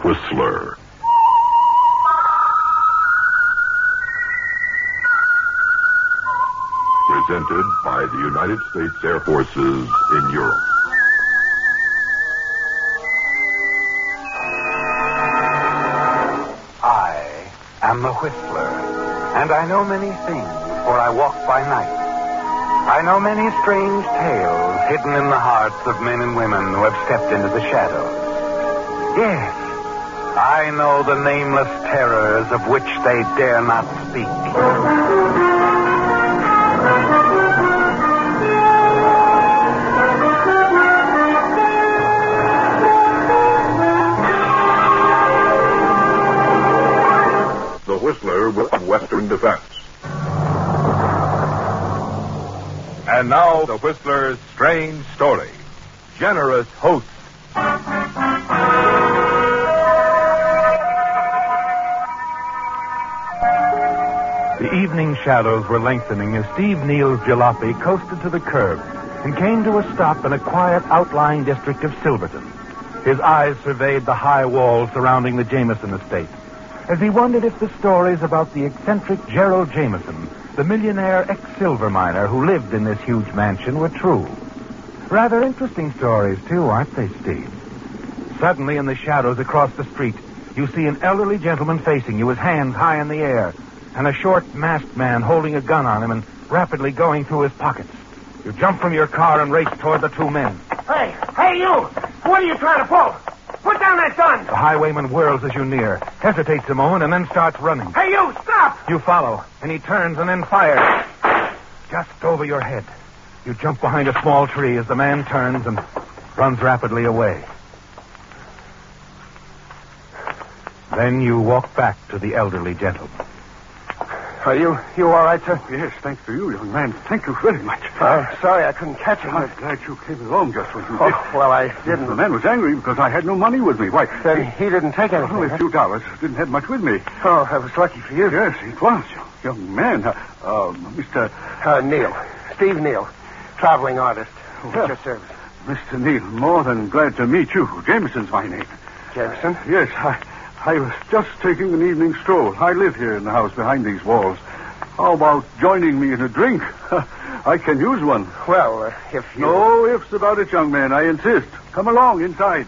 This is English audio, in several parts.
Whistler. Presented by the United States Air Forces in Europe. I am the Whistler, and I know many things, for I walk by night. I know many strange tales hidden in the hearts of men and women who have stepped into the shadows. Yes, I know the nameless terrors of which they dare not speak. The Whistler with Western Defense. And now, the Whistler's strange story. Generous host. The evening shadows were lengthening as Steve Neal's jalopy coasted to the curb and came to a stop in a quiet outlying district of Silverton. His eyes surveyed the high walls surrounding the Jameson estate as he wondered if the stories about the eccentric Gerald Jameson, the millionaire ex-silver miner who lived in this huge mansion, were true. Rather interesting stories, too, aren't they, Steve? Suddenly, in the shadows across the street, you see an elderly gentleman facing you, his hands high in the air, and a short, masked man holding a gun on him and rapidly going through his pockets. You jump from your car and race toward the two men. Hey, you! What are you trying to pull? Put down that gun! The highwayman whirls as you near, hesitates a moment, and then starts running. Hey, you! Stop! You follow, and he turns and then fires. Just over your head. You jump behind a small tree as the man turns and runs rapidly away. Then you walk back to the elderly gentleman. Are you all right, sir? Yes, thanks to you, young man. Thank you very much. Sorry I couldn't catch him. I'm glad you came along just when you did. Oh, well, I didn't. The man was angry because I had no money with me. Why? Then he didn't take anything. Only a few dollars. Didn't have much with me. Oh, that was lucky for you. Yes, it was. Young man. Mr. Neal. Steve Neal. Traveling artist. At your service. Mr. Neal, more than glad to meet you. Jameson's my name. Jameson? Yes, I was just taking an evening stroll. I live here in the house behind these walls. How about joining me in a drink? I can use one. Well, if you... No ifs about it, young man. I insist. Come along inside.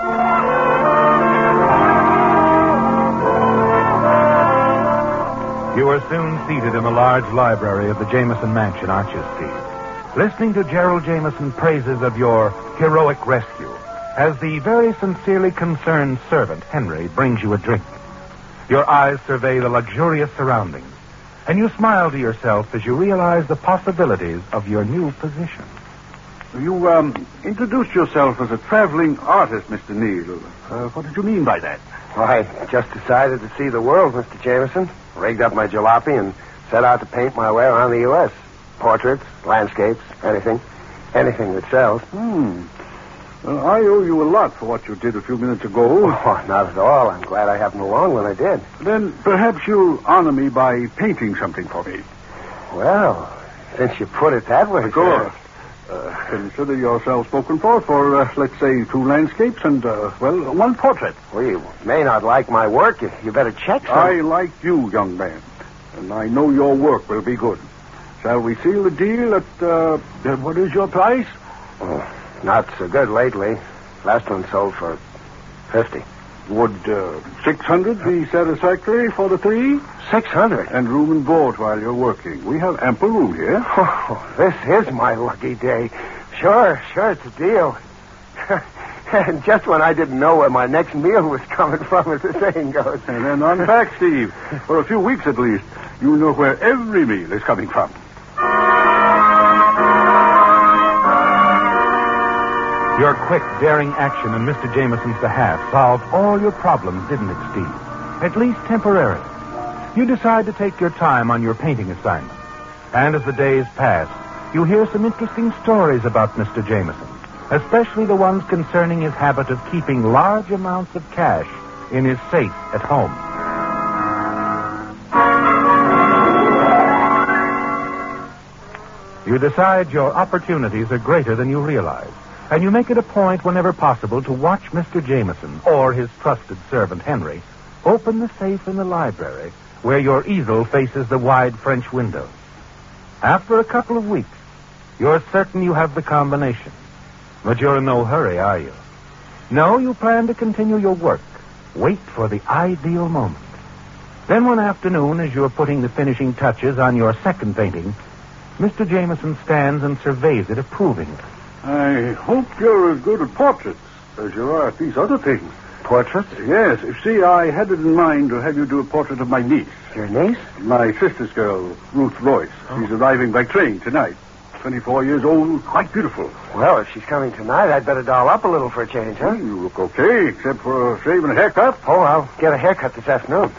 You are soon seated in the large library of the Jameson mansion, aren't you, Steve? Listening to Gerald Jameson praises of your heroic rescue as the very sincerely concerned servant, Henry, brings you a drink. Your eyes survey the luxurious surroundings, and you smile to yourself as you realize the possibilities of your new position. You, introduced yourself as a traveling artist, Mr. Neal. What did you mean by that? Well, I just decided to see the world, Mr. Jameson. Rigged up my jalopy and set out to paint my way around the U.S. Portraits, landscapes, anything. Anything that sells. Well, I owe you a lot for what you did a few minutes ago. Oh, not at all. I'm glad I happened along when I did. Then perhaps you'll honor me by painting something for me. Well, since you put it that way, Of course. Consider yourself spoken for, let's say, 2 landscapes and, 1 portrait. Well, you may not like my work. You better check some. I like you, young man, and I know your work will be good. Shall we seal the deal at, what is your price? Oh, not so good lately. Last one sold for $50. Would 600 be satisfactory for the 3? 600? And room and board while you're working. We have ample room here. Oh, this is my lucky day. Sure, it's a deal. And just when I didn't know where my next meal was coming from, as the saying goes. And then on back, Steve. For a few weeks at least, you know where every meal is coming from. Your quick, daring action in Mr. Jameson's behalf solved all your problems, didn't it, Steve? At least temporarily. You decide to take your time on your painting assignment. And as the days pass, you hear some interesting stories about Mr. Jameson, especially the ones concerning his habit of keeping large amounts of cash in his safe at home. You decide your opportunities are greater than you realize. And you make it a point whenever possible to watch Mr. Jameson or his trusted servant, Henry, open the safe in the library where your easel faces the wide French windows. After a couple of weeks, you're certain you have the combination. But you're in no hurry, are you? No, you plan to continue your work. Wait for the ideal moment. Then one afternoon, as you're putting the finishing touches on your second painting, Mr. Jameson stands and surveys it approvingly. I hope you're as good at portraits as you are at these other things. Portraits? Yes. See, I had it in mind to have you do a portrait of my niece. Your niece? My sister's girl, Ruth Royce. She's arriving by train tonight. 24 years old, quite beautiful. Well, if she's coming tonight, I'd better doll up a little for a change, huh? You look okay, except for a shave and a haircut. Oh, I'll get a haircut this afternoon.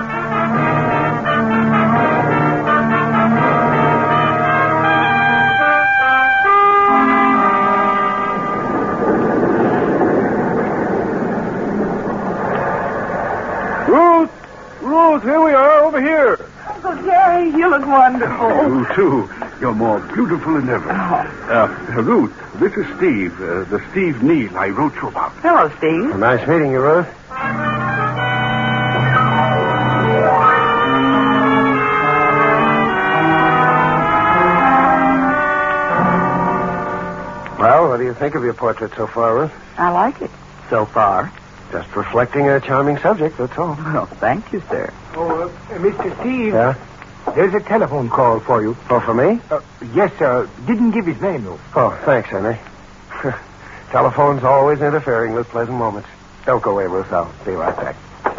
Ruth, here we are, over here. Uncle Jerry, you look wonderful. You, too. You're more beautiful than ever. Ruth, this is Steve, the Steve Neal I wrote you about. Hello, Steve. Well, nice meeting you, Ruth. Well, what do you think of your portrait so far, Ruth? I like it so far. Just reflecting a charming subject, that's all. Well, thank you, sir. Oh, Mr. Steve. Yeah? There's a telephone call for you. Oh, for me? Yes, sir. Didn't give his name, though. Oh, thanks, Henry. Telephone's always interfering with pleasant moments. Don't go away, Ruth. I'll be right back.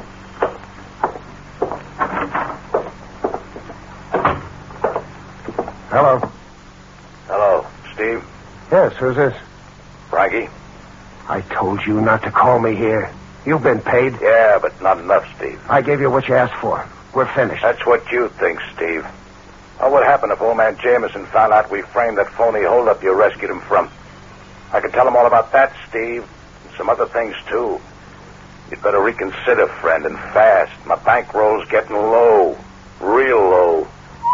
Hello. Hello, Steve. Yes, who's this? Frankie? I told you not to call me here. You've been paid. Yeah, but not enough, Steve. I gave you what you asked for. We're finished. That's what you think, Steve. What would happen if old man Jameson found out we framed that phony holdup you rescued him from? I could tell him all about that, Steve, and some other things, too. You'd better reconsider, friend, and fast. My bankroll's getting low. Real low.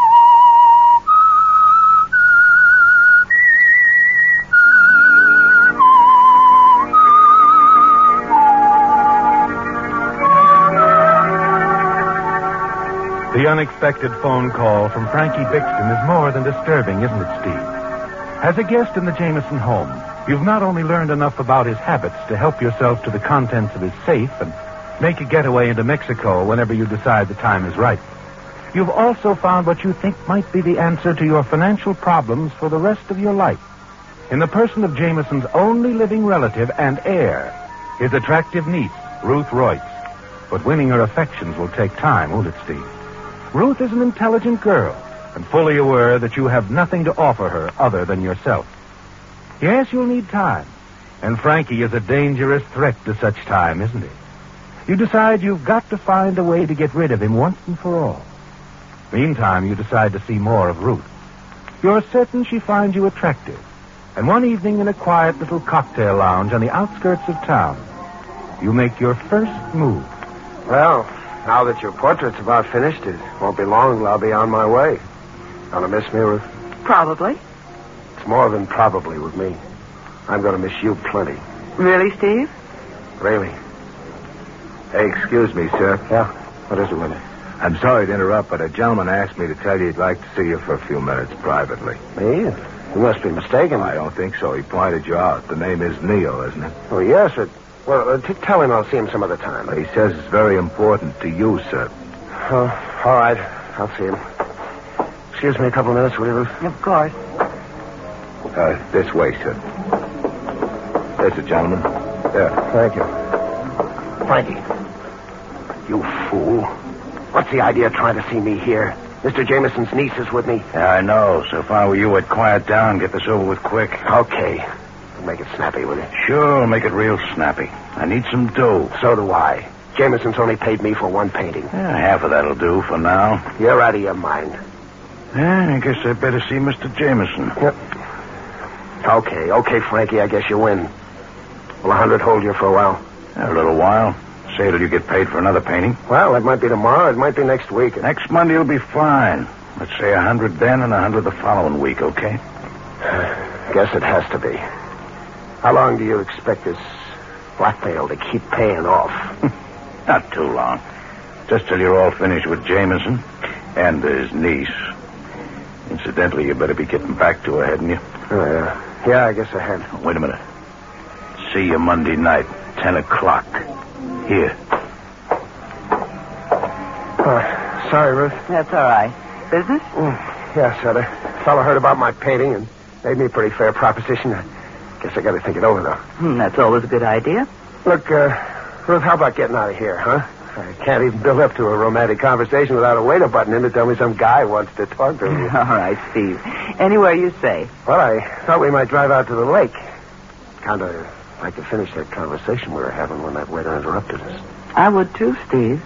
The unexpected phone call from Frankie Bixton is more than disturbing, isn't it, Steve? As a guest in the Jameson home, you've not only learned enough about his habits to help yourself to the contents of his safe and make a getaway into Mexico whenever you decide the time is right. You've also found what you think might be the answer to your financial problems for the rest of your life. In the person of Jameson's only living relative and heir, his attractive niece, Ruth Royce. But winning her affections will take time, won't it, Steve? Ruth is an intelligent girl and fully aware that you have nothing to offer her other than yourself. Yes, you'll need time. And Frankie is a dangerous threat to such time, isn't he? You decide you've got to find a way to get rid of him once and for all. Meantime, you decide to see more of Ruth. You're certain she finds you attractive. And one evening in a quiet little cocktail lounge on the outskirts of town, you make your first move. Well, now that your portrait's about finished, it won't be long till I'll be on my way. Gonna miss me, Ruth? Probably. It's more than probably with me. I'm gonna miss you plenty. Really, Steve? Really. Hey, excuse me, sir. Yeah? What is it, Willie? I'm sorry to interrupt, but a gentleman asked me to tell you he'd like to see you for a few minutes privately. Me? You must be mistaken. I don't think so. He pointed you out. The name is Neal, isn't it? Oh, yes. Tell him I'll see him some other time. He says it's very important to you, sir. Oh, all right. I'll see him. Excuse me a couple of minutes, will you, Ruth? Of course. This way, sir. There's the gentleman. There. Thank you. Frankie. You fool. What's the idea of trying to see me here? Mr. Jameson's niece is with me. Yeah, I know. So if I were you, I'd quiet down, get this over with quick. Okay. Make it snappy, will you? Sure, make it real snappy. I need some dough. So do I. Jameson's only paid me for one painting. Yeah, half of that'll do for now. You're out of your mind. Yeah, I guess I'd better see Mr. Jameson. Yep. Okay, Frankie, I guess you win. Will 100 hold you for a while? A little while. Say till you get paid for another painting. Well, it might be tomorrow. It might be next week. Next Monday will be fine. Let's say 100 then and 100 the following week, okay? Guess it has to be. How long do you expect this blackmail to keep paying off? Not too long. Just till you're all finished with Jameson and his niece. Incidentally, you better be getting back to her, hadn't you? Oh, yeah. Yeah, I guess I had. Wait a minute. See you Monday night, 10 o'clock. Here. Sorry, Ruth. That's all right. Business? Yeah, Sutter. Fellow heard about my painting and made me a pretty fair proposition. I guess I got to think it over, though. That's always a good idea. Look, Ruth, how about getting out of here, huh? I can't even build up to a romantic conversation without a waiter butting in to tell me some guy wants to talk to me. All right, Steve. Anywhere you say. Well, I thought we might drive out to the lake. Kind of like to finish that conversation we were having when that waiter interrupted us. I would too, Steve.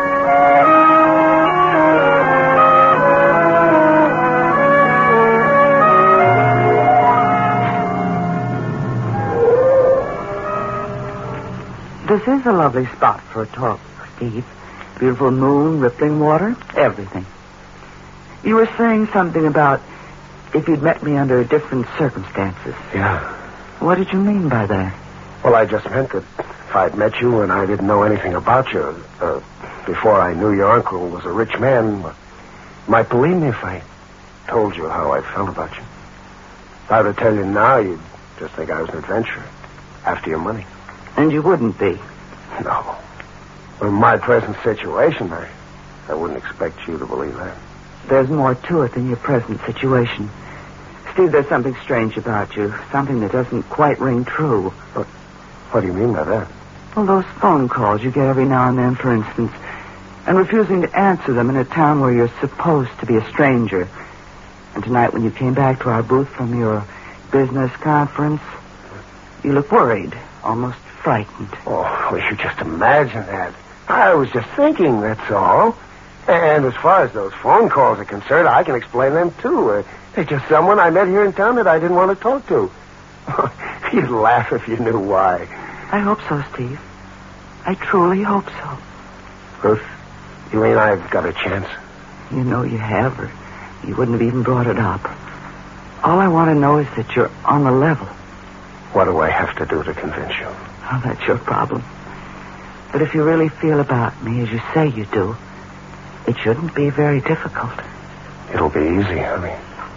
This is a lovely spot for a talk, Steve. Beautiful moon, rippling water, everything. You were saying something about if you'd met me under different circumstances. Yeah. What did you mean by that? Well, I just meant that if I'd met you and I didn't know anything about you, before I knew your uncle was a rich man, you might believe me if I told you how I felt about you. If I were to tell you now, you'd just think I was an adventurer after your money. And you wouldn't be. No. In my present situation, I wouldn't expect you to believe that. There's more to it than your present situation. Steve, there's something strange about you. Something that doesn't quite ring true. What do you mean by that? Well, those phone calls you get every now and then, for instance, and refusing to answer them in a town where you're supposed to be a stranger. And tonight when you came back to our booth from your business conference, you look worried, almost frightened. Oh, well, you just imagine that. I was just thinking, that's all. And as far as those phone calls are concerned, I can explain them, too. They're just someone I met here in town that I didn't want to talk to. You'd laugh if you knew why. I hope so, Steve. I truly hope so. Ruth, you mean I've got a chance? You know you have, or you wouldn't have even brought it up. All I want to know is that you're on the level. What do I have to do to convince you? Oh, that's your problem. But if you really feel about me as you say you do, it shouldn't be very difficult. It'll be easy, honey.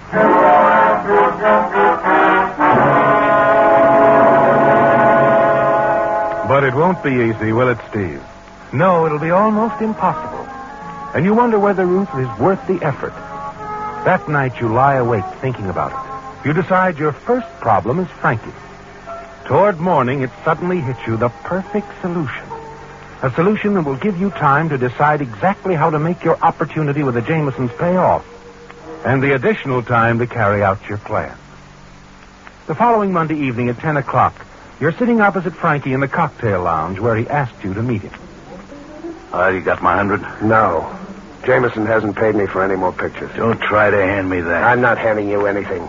But it won't be easy, will it, Steve? No, it'll be almost impossible. And you wonder whether Ruth is worth the effort. That night you lie awake thinking about it. You decide your first problem is Frankie. Toward morning, it suddenly hits you the perfect solution. A solution that will give you time to decide exactly how to make your opportunity with the Jamesons pay off. And the additional time to carry out your plan. The following Monday evening at 10 o'clock, you're sitting opposite Frankie in the cocktail lounge where he asked you to meet him. You got my 100? No. Jameson hasn't paid me for any more pictures. Don't try to hand me that. I'm not handing you anything.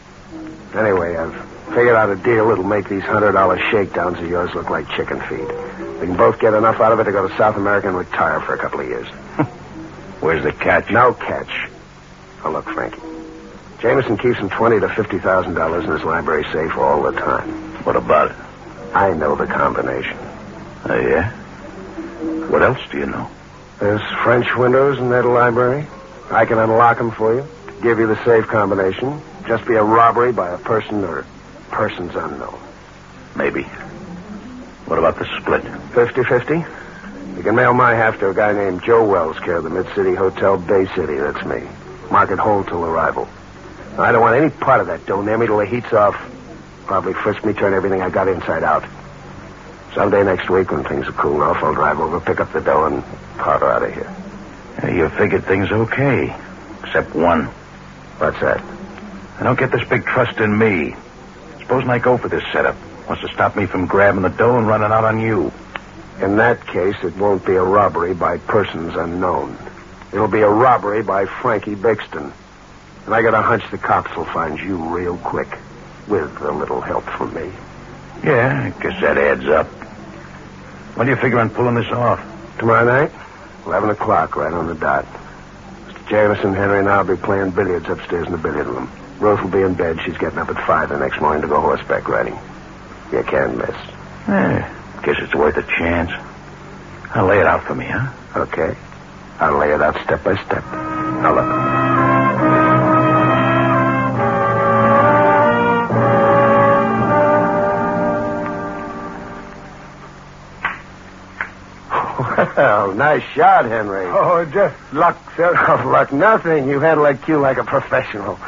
Anyway, I've figured out a deal that'll make these $100 shakedowns of yours look like chicken feed. We can both get enough out of it to go to South America and retire for a couple of years. Where's the catch? No catch. Oh, look, Frankie. Jameson keeps him $20,000 to $50,000 in his library safe all the time. What about it? I know the combination. Oh, yeah? What else do you know? There's French windows in that library. I can unlock them for you. Give you the safe combination. Just be a robbery by a person or persons unknown. Maybe. What about the split? 50-50. You can mail my half to a guy named Joe Wells, care of the Mid-City Hotel, Bay City. That's me. Mark it hold till arrival. I don't want any part of that dough near me till the heat's off. Probably frisk me, turn everything I got inside out. Someday next week, when things are cool off, I'll drive over, pick up the dough, and potter out of here. You figured things okay. Except one. What's that? I don't get this big trust in me. Supposing I go for this setup. Wants to stop me from grabbing the dough and running out on you. In that case, it won't be a robbery by persons unknown. It'll be a robbery by Frankie Bixton. And I got a hunch the cops will find you real quick. With a little help from me. Yeah, I guess that adds up. When do you figure on pulling this off? Tomorrow night? 11 o'clock, right on the dot. Mr. Jameson, Henry, and I'll be playing billiards upstairs in the billiard room. Ruth will be in bed. She's getting up at 5 the next morning to go horseback riding. You can't miss. Guess it's worth a chance. I'll lay it out for me, huh? Okay. I'll lay it out step by step. Now look. Well, nice shot, Henry. Oh, just luck, sir. Oh, luck, nothing. You handle that cue like a professional.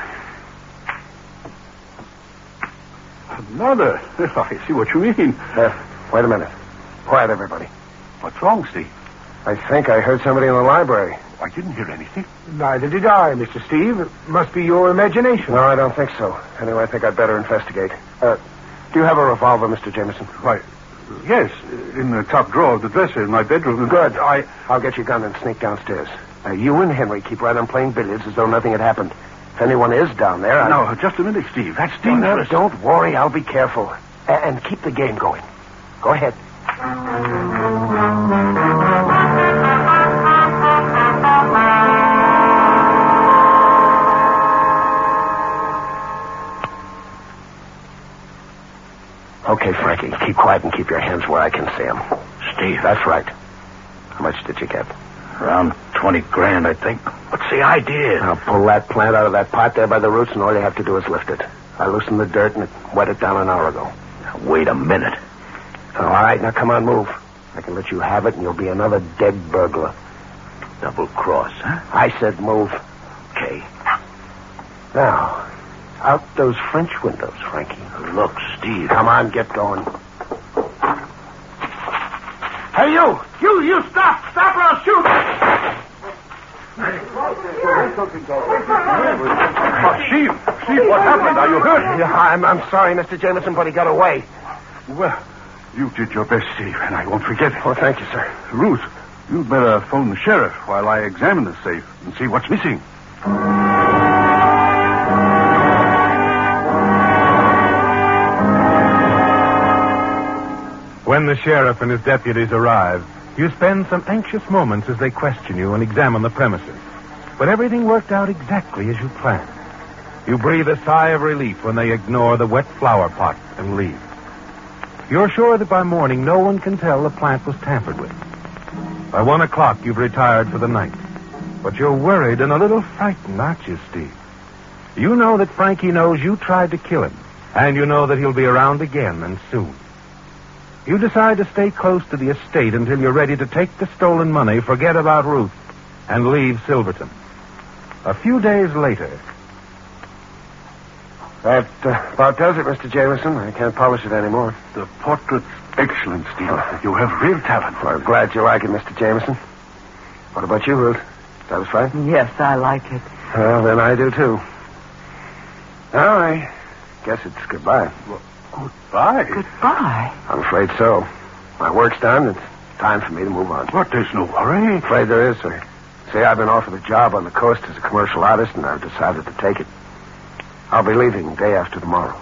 Another. I see what you mean. Wait a minute. Quiet, everybody. What's wrong, Steve? I think I heard somebody in the library. I didn't hear anything. Neither did I, Mr. Steve. It must be your imagination. No, I don't think so. Anyway, I think I'd better investigate. Do you have a revolver, Mr. Jameson? Why, yes, in the top drawer of the dresser in my bedroom. Good. I'll get your gun and sneak downstairs. You and Henry keep right on playing billiards as though nothing had happened. If anyone is down there, No, just a minute, Steve. That's dangerous. Don't worry. I'll be careful. And keep the game going. Go ahead. Okay, Frankie, keep quiet and keep your hands where I can see them. Steve. That's right. How much did you get? Around 20 grand, I think. What's the idea? I'll pull that plant out of that pot there by the roots, and all you have to do is lift it. I loosened the dirt and it wet it down an hour ago. Now, wait a minute. All right, now come on, move. I can let you have it, and you'll be another dead burglar. Double cross, huh? I said move. Okay. Now, out those French windows, Frankie. Look, Steve. Come on, get going. Hey, you! You stop! Stop or I'll shoot! Steve, what happened? Are you hurt? Yeah, I'm sorry, Mr. Jameson, but he got away. Well, you did your best, Steve, and I won't forget it. Oh, thank you, sir. Ruth, you'd better phone the sheriff while I examine the safe and see what's missing. When the sheriff and his deputies arrive, you spend some anxious moments as they question you and examine the premises. But everything worked out exactly as you planned. You breathe a sigh of relief when they ignore the wet flower pot and leave. You're sure that by morning no one can tell the plant was tampered with. By 1 o'clock, you've retired for the night. But you're worried and a little frightened, aren't you, Steve? You know that Frankie knows you tried to kill him, and you know that he'll be around again and soon. You decide to stay close to the estate until you're ready to take the stolen money, forget about Ruth, and leave Silverton. A few days later... That about does it, Mr. Jameson. I can't polish it anymore. The portrait's excellent, Steve. You have real talent. Well, I'm glad you like it, Mr. Jameson. What about you, Ruth? Satisfied? Yes, I like it. Well, then I do, too. Now, I guess it's goodbye. Goodbye. Goodbye. I'm afraid so. My work's done. It's time for me to move on. But there's no hurry. I'm afraid there is, sir. See, I've been offered a job on the coast as a commercial artist, and I've decided to take it. I'll be leaving day after tomorrow.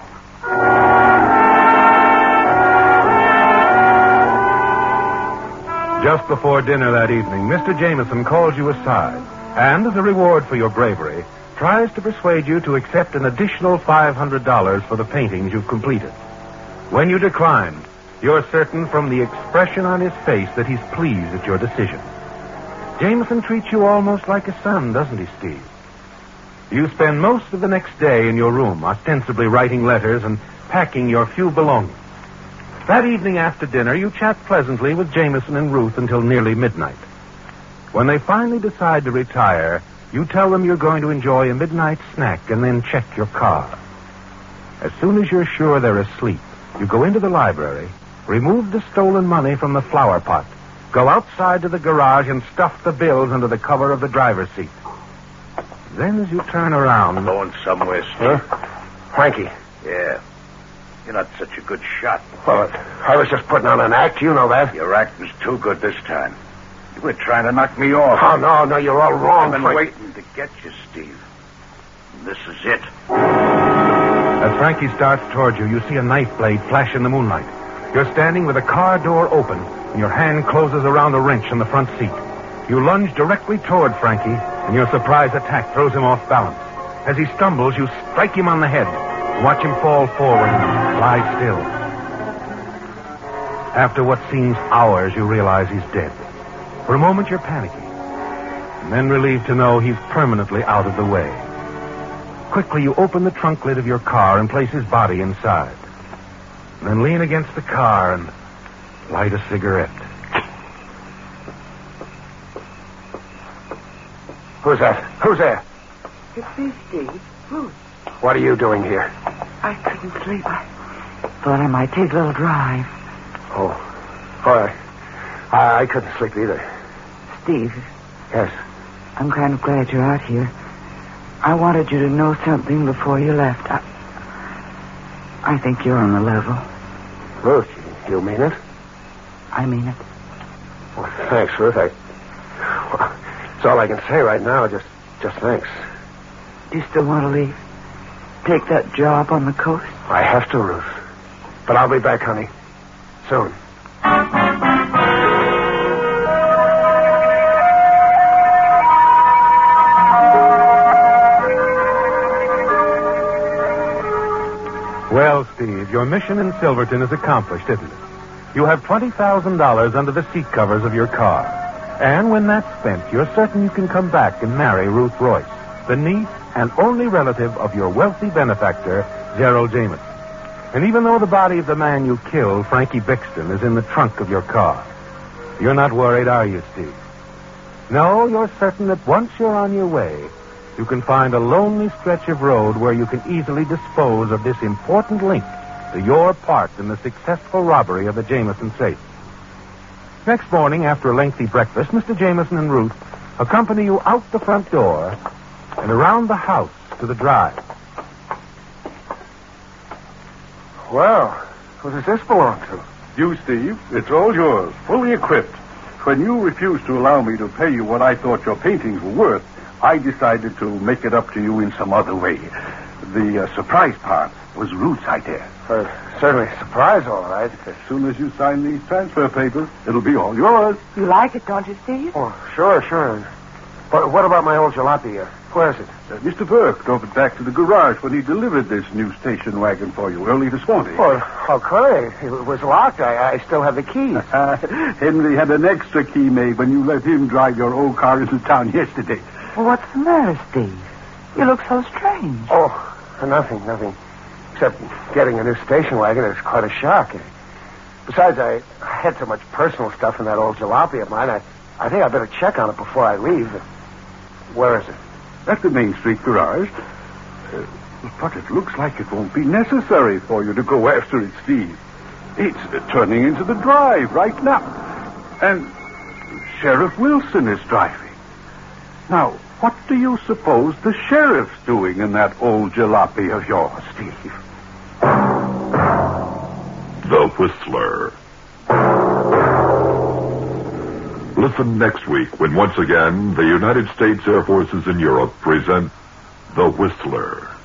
Just before dinner that evening, Mr. Jameson calls you aside, and as a reward for your bravery, tries to persuade you to accept an additional $500 for the paintings you've completed. When you decline, you're certain from the expression on his face that he's pleased at your decision. Jameson treats you almost like a son, doesn't he, Steve? You spend most of the next day in your room, ostensibly writing letters and packing your few belongings. That evening after dinner, you chat pleasantly with Jameson and Ruth until nearly midnight. When they finally decide to retire, you tell them you're going to enjoy a midnight snack and then check your car. As soon as you're sure they're asleep, you go into the library, remove the stolen money from the flower pot, go outside to the garage and stuff the bills under the cover of the driver's seat. Then as you turn around... Going somewhere, Steve. Frankie. Yeah. You're not such a good shot. Well, I was just putting on an act. You know that. Your acting's too good this time. You were trying to knock me off. Oh, no, you're all wrong. I've been waiting to get you, Steve. And this is it. As Frankie starts toward you, you see a knife blade flash in the moonlight. You're standing with a car door open, and your hand closes around a wrench in the front seat. You lunge directly toward Frankie, and your surprise attack throws him off balance. As he stumbles, you strike him on the head and watch him fall forward and lie still. After what seems hours, you realize he's dead. For a moment, you're panicking, and then relieved to know he's permanently out of the way. Quickly, you open the trunk lid of your car and place his body inside. And then lean against the car and light a cigarette. Who's that? Who's there? It's me, Steve. Ruth. What are you doing here? I couldn't sleep. I thought I might take a little drive. Oh, I couldn't sleep either. Steve. Yes. I'm kind of glad you're out here. I wanted you to know something before you left. I think you're on the level. Ruth, you mean it? I mean it. Well, thanks, Ruth. That's all I can say right now. Just thanks. Do you still want to leave? Take that job on the coast? I have to, Ruth. But I'll be back, honey. Soon. Well, Steve, your mission in Silverton is accomplished, isn't it? You have $20,000 under the seat covers of your car. And when that's spent, you're certain you can come back and marry Ruth Royce, the niece and only relative of your wealthy benefactor, Gerald Jameson. And even though the body of the man you killed, Frankie Bixton, is in the trunk of your car, you're not worried, are you, Steve? No, you're certain that once you're on your way, you can find a lonely stretch of road where you can easily dispose of this important link to your part in the successful robbery of the Jameson safe. Next morning, after a lengthy breakfast, Mr. Jameson and Ruth accompany you out the front door and around the house to the drive. Well, who does this belong to? You, Steve. It's all yours, fully equipped. When you refused to allow me to pay you what I thought your paintings were worth, I decided to make it up to you in some other way. The surprise part was Ruth's idea. Certainly a surprise, all right. As soon as you sign these transfer papers, it'll be all yours. You like it, don't you, Steve? Oh, sure. But what about my old jalopy? Where is it? Mr. Burke drove it back to the garage when he delivered this new station wagon for you early this morning. Well, how could I? It was locked. I still have the keys. Henry had an extra key made when you let him drive your old car into town yesterday. Well, what's the matter, Steve? You look so strange. Oh, nothing. Except getting a new station wagon is quite a shock. Besides, I had so much personal stuff in that old jalopy of mine. I think I better check on it before I leave. Where is it? At the Main Street garage. But it looks like it won't be necessary for you to go after it, Steve. It's turning into the drive right now. And Sheriff Wilson is driving. Now, what do you suppose the sheriff's doing in that old jalopy of yours, Steve? The Whistler. Listen next week when once again the United States Air Forces in Europe present The Whistler.